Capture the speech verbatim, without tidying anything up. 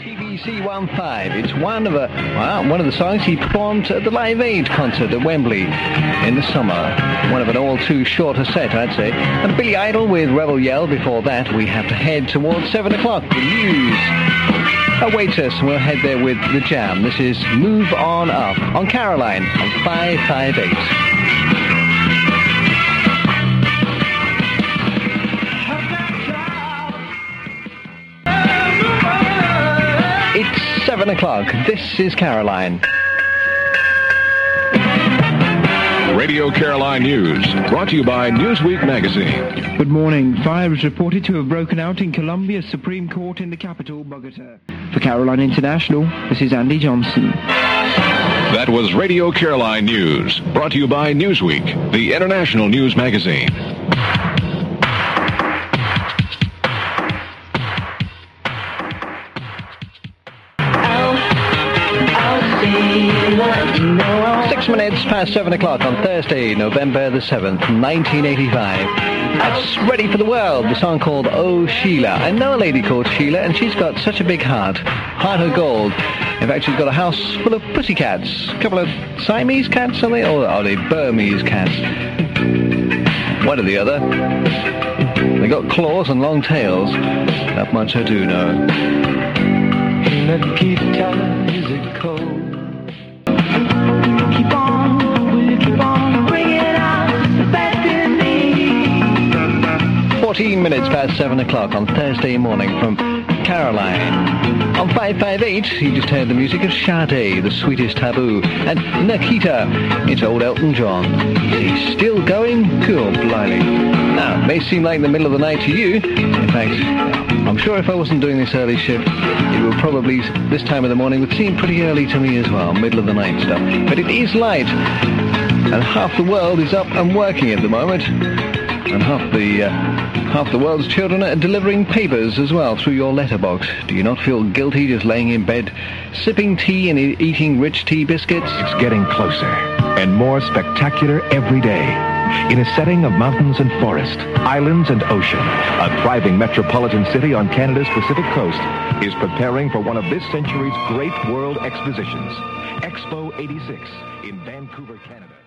T B C one five. It's one of a well, one of the songs he performed at the Live Aid concert at Wembley in the summer. One of an all too shorter set, I'd say. And Billy Idol with Rebel Yell. Before that, we have to head towards seven o'clock. The news awaits us. We'll head there with the Jam. This is Move On Up on Caroline on five five eight. It's seven o'clock. This is Caroline. Radio Caroline News, brought to you by Newsweek magazine. Good morning. Fire is reported to have broken out in Colombia's Supreme Court in the capital, Bogota. For Caroline International, this is Andy Johnson. That was Radio Caroline News, brought to you by Newsweek, the international news magazine. Six minutes past seven o'clock on Thursday, November the seventh, nineteen eighty-five. That's Ready for the World, the song called Oh Sheila. I know a lady called Sheila, and she's got such a big heart. Heart of gold. In fact, she's got a house full of pussycats. A couple of Siamese cats, are they? Or are they Burmese cats? One or the other. They got claws and long tails. That much I do know. Nikita, is it cold? Keep on, will you keep on bringing out back to me? fourteen minutes past seven o'clock on Thursday morning from Caroline. On five five eight, you just heard the music of Sade, The Sweetest Taboo, and Nikita. It's old Elton John. He's still going? Cool, blimey. Now, it may seem like the middle of the night to you. In fact, I'm sure if I wasn't doing this early shift, it would probably, this time of the morning, would seem pretty early to me as well, middle of the night stuff. But it is light, and half the world is up and working at the moment, and half the uh, half the world's children are delivering papers as well through your letterbox. Do you not feel guilty just laying in bed, sipping tea and e- eating rich tea biscuits? It's getting closer and more spectacular every day. In a setting of mountains and forest, islands and ocean, a thriving metropolitan city on Canada's Pacific coast is preparing for one of this century's great world expositions, Expo eighty-six in Vancouver, Canada.